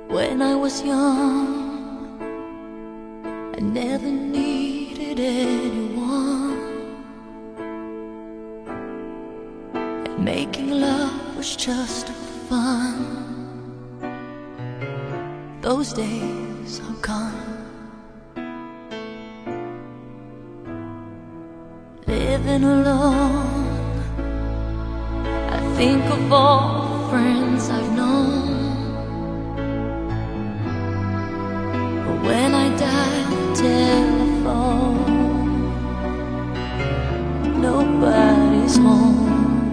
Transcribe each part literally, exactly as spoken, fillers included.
When I was young, I never needed anyone, and making love was just fun. Those days are gone. Living alone, I think of all the friends I've known. But when I dial the telephone, nobody's home.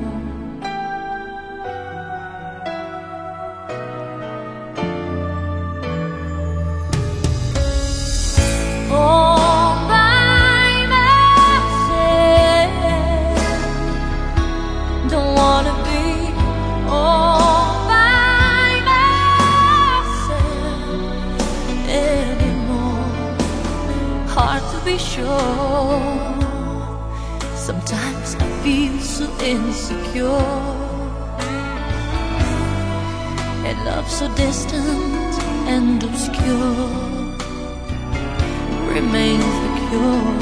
Hard to be sure. Sometimes I feel so insecure, and love so distant and obscure remains the cure.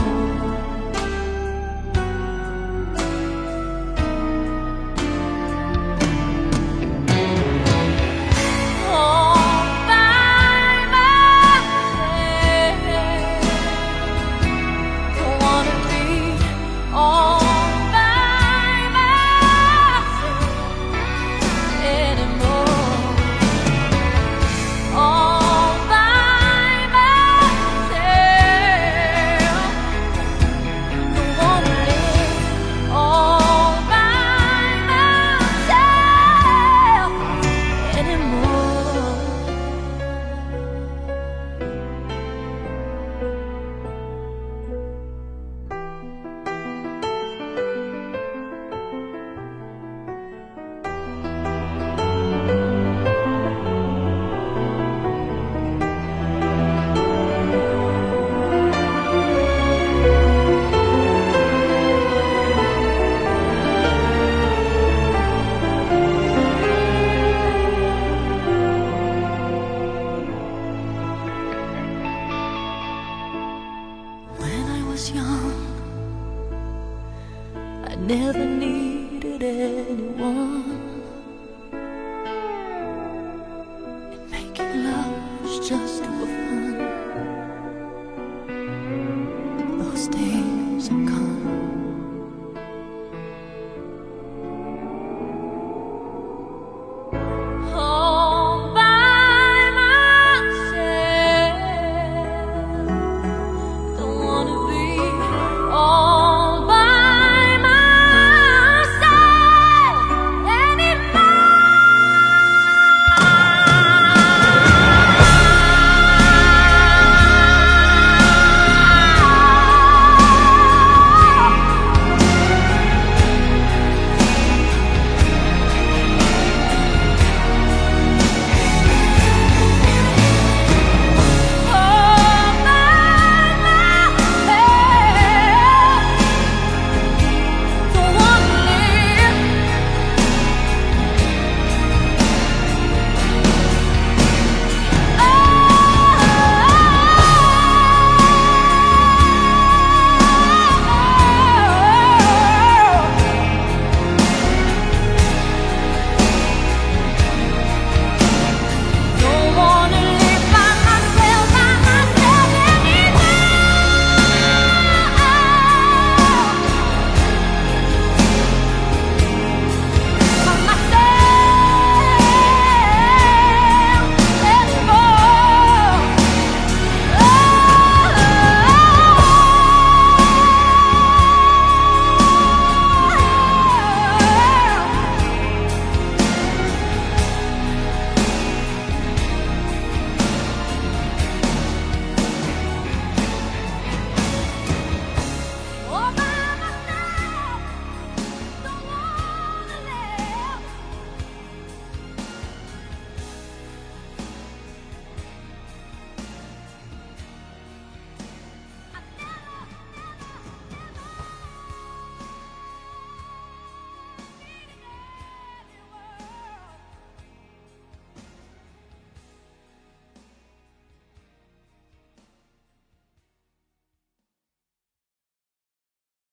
Young, I never